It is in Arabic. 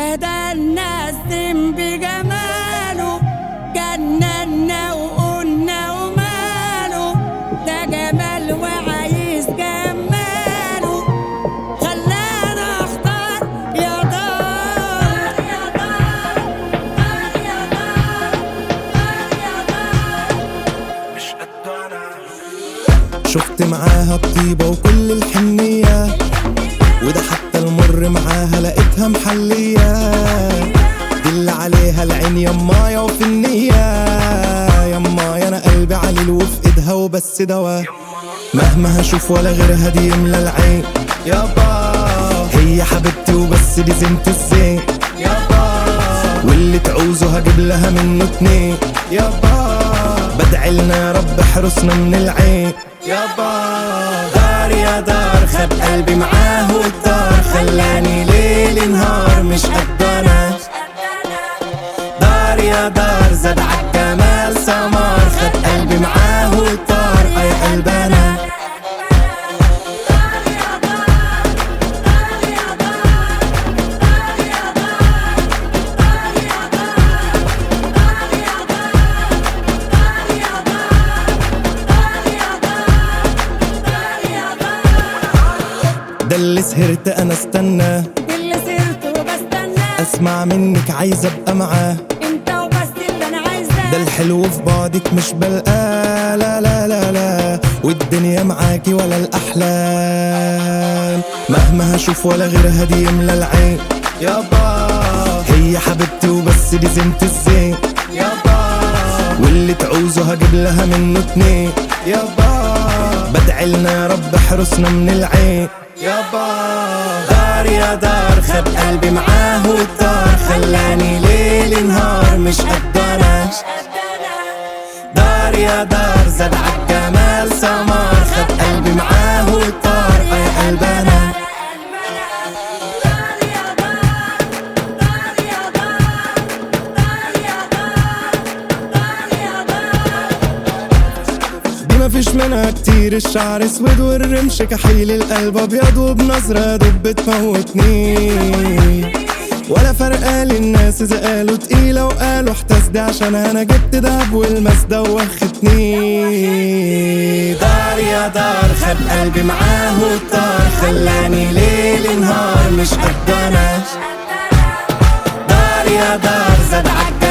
بدلنا السم بجماله، جننا وقلنا وماله، ده جمال وعايز جماله، خلانا اختار يا دار يا دار يا دار يا دار مش قدنا. شفت معاها الطيبة وكل الحنية، وده حتى المر معاها لقيتها محلية، دي اللي عليها العين يمايا وفي النية. يمايا انا قلبي عليل وفي ايدها وبس دوا، مهما هشوف ولا غيرها دي يملى العين. يابا هي حبيبتي وبس دي زينة الزين. يابا واللي تعوزه هجيب لها منه اتنين. يابا بدعيلنا يا رب احرسنا من العين. يابا دار يا دار خد قلبي معاه والدار، خلاني ليل نهار مش قدنا. دار يا دار زاد عالجمال سمار، خد قلبي معاه والدار يا قلبنا. ده اللي سهرت انا استنى، دي اللي سهرت وبستنى، اسمع منك عايز ابقى معاه، انت وبس اللي انا عايزاه. ده الحلو في بعدك مش بلقاه، لا لا لا لا، والدنيا معاكي ولا الاحلام، مهما هشوف ولا غيرها دي يملى العين. يابا هي حبيبتي وبس دي زينة الزين. يابا واللي تعوزه هجيب لها منه اتنين. يابا بدعيلنا يا رب احرسنا من العين. يابا دار يا دار خد قلبي معاه والدار، خلاني ليل نهار مش قدنا. دار يا دار زاد عالجمال سمار، خد قلبي معاه والدار يا قلبنا. مفيش منها كتير، الشعر اسود والرمش كحيل، القلب ابيض وبنظرة دب بتموتني، ولا فرقة للناس اذا قالوا تقيلة وقالوا احتسدي، عشان انا جبت دهب والماس دوختني. دار يا دار خد قلبي معاه والدار، خلاني ليل نهار مش قدنا. دار يا دار زاد عالجمال